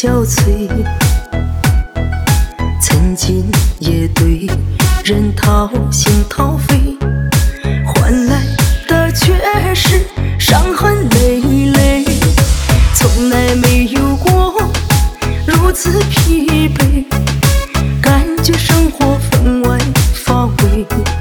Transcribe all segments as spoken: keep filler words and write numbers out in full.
憔悴，曾经也对人掏心掏肺，换来的却是伤痕累累。从来没有过如此疲惫，感觉生活分外乏味。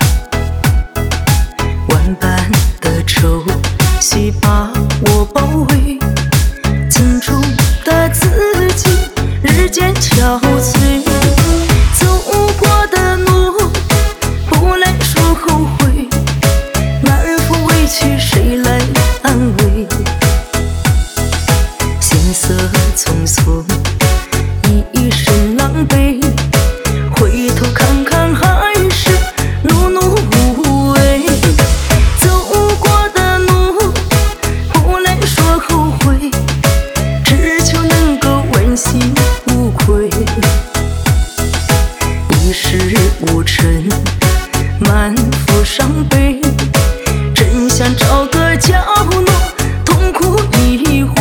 万般的愁绪把我包围，镜中的自己日渐憔悴。走过的路不来说后悔，满腹委屈谁来安慰？行色匆匆，一身狼狈，回头看看还是碌碌无为。走过的路不来说后悔，只求能够问心无愧。一事无成，满腹伤悲，真想找个角落痛哭一回。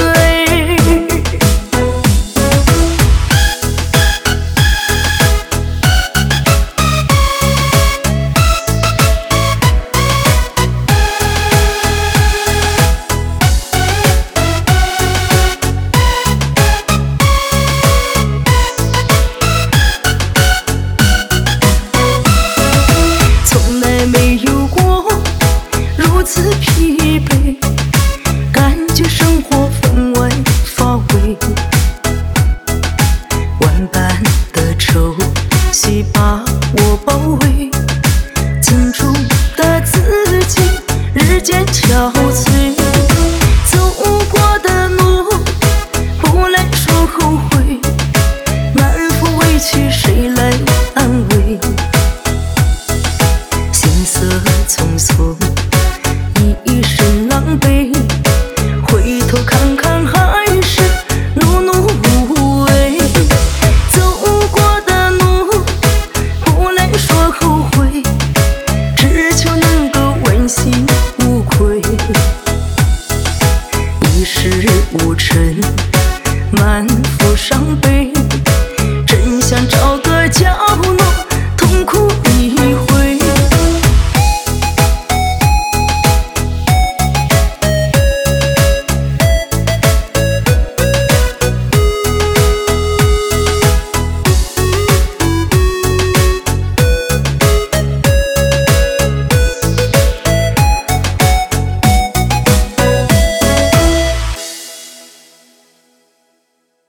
没有过如此疲惫，感觉生活分外乏味。万般的愁绪把我包围，镜中的自己日渐憔悴。走过的路不来说后悔，满腹委屈谁来安慰？行色匆匆，一身狼狈，回头看看还是碌碌无为。走过的路不来说后悔，只求能够问心无愧。一事无成，满腹伤悲，真想找个角落痛哭